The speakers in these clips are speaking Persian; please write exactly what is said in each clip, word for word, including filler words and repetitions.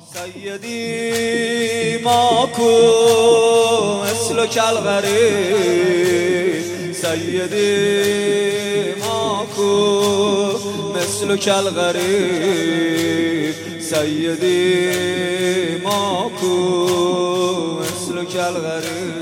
سیدی ماکو مثلک الغریب، سیدی ماکو مثلک الغریب، سیدی ماکو مثلک الغریب.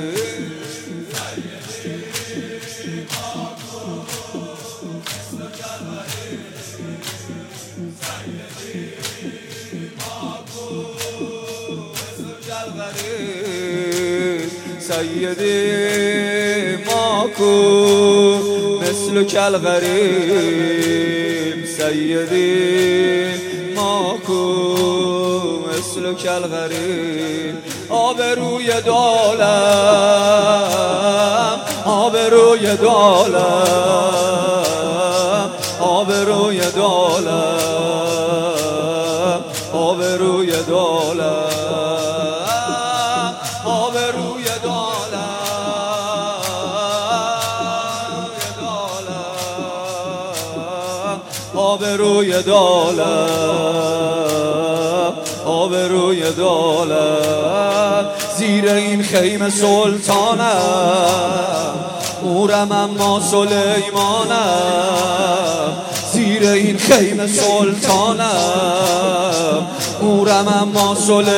سیدی ماکو مثلک الغریب، سیدی ماکو مثلک الغریب. آبروی دالم، آبروی دالم، آبروی دالم، آبروی دالم، آبروی آبروی دالم، آبروی دالم. زیر این خیمه سلطانم، مورم اما سلیمانم. زیر این خیمه سلطانم، مورم اما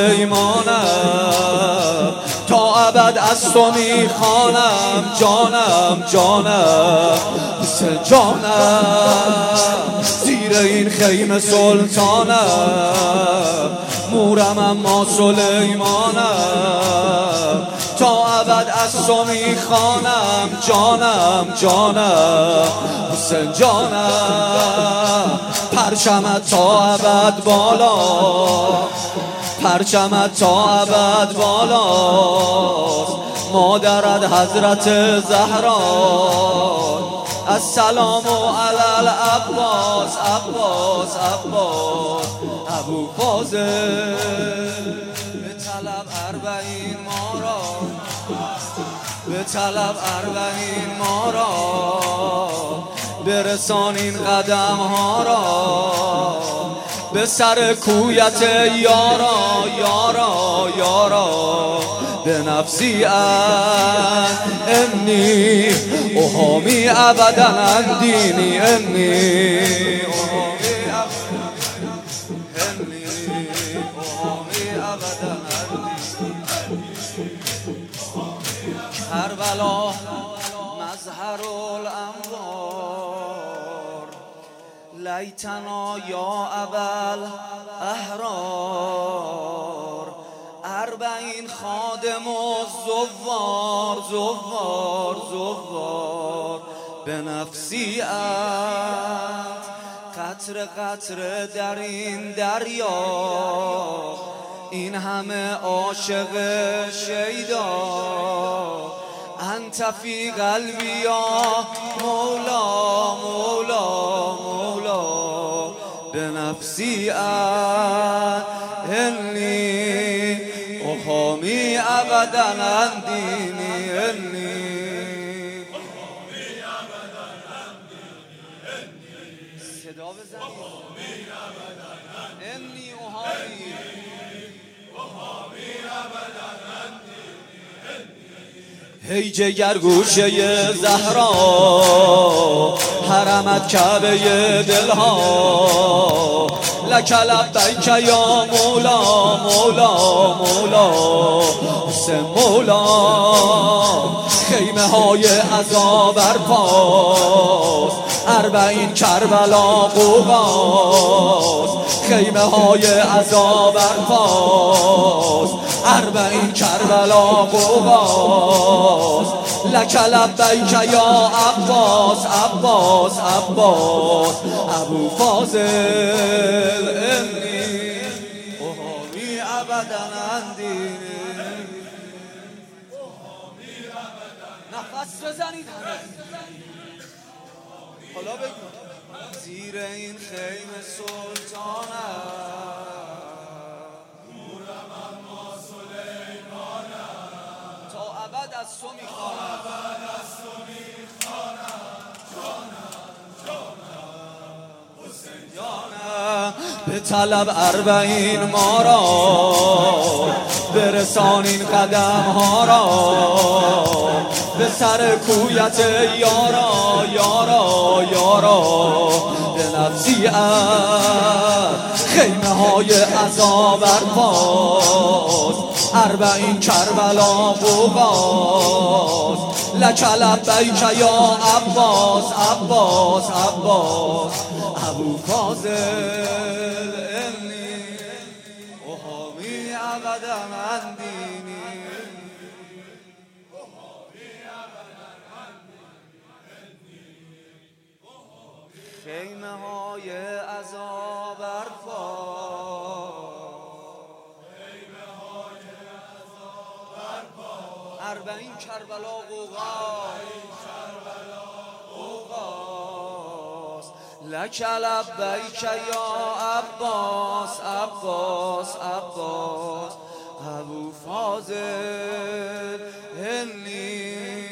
سلیمانم. تا ابد از تو میخوانم جانم، جانم حسین جانم. زیر این خیمه سلطانم، مورم اما سلیمانم. تا ابد از تو میخوانم جانم، جانم حسین جانم. پرچمت تا ابد بالا، پرچمت تا ابد بالاست. مادرت حضرت زهرا، السلام علی عباس، عباس عباس ابو فاضل. به طلب اربعین ما را، به طلب اربعین ما را. برسان این قدم ها را به سر کویت یارا، یارا یارا. به نفسی انی احامی ابدا عن دینی، انی احامی ابدا عن دینی. کربلا مظهر الانوار، لیتنا یا ابل احرار. اربعین خادم و زوار، زوار زوار. به نفسیت قطر قطر در این دریا. این همه عاشق شیدا، انت فی قلبی یا مولا، مولا مولا. به نفسیت انی احامی ابدا عن دینی، انی احامی ابدا عن دینی. صدا بزنید. انی احامی احامی ابدا عن دینی. هی جگر گوشه زهرا، حرمت کعبه دلها. لک لبیک یا مولا، مولا مولا حسین مولا. خیمه های عزا برپاست، اربعین کربلا قوقاست. خیمه های عزا برپاست، اربعین کربلا قوقاست. لک لبیک یا عباس، عباس عباس ابو فاضل. انی احامی ابدا عن دینی. نفس بزنید حالا بگو. زیر این خیمه سلطانم، مورم اما سلیمانم. تا ابد از تو میخوانم، جانم جانم حسین جانم. به طلب اربعین ما را، برسانین قدم ها را به سر کویت یارا یارا یارا. به نفسی خیمه های عذا برپاس، اربعین کربلا بوغاز، لک لبیک یا عباس عباس عباس. ابو فاضل انی احامی ابدا من دینی، خیمه های عذا برپاس، اربعین کربلا غوغاس، لک لبیک یا عباس عباس عباس. ابو فاضل انی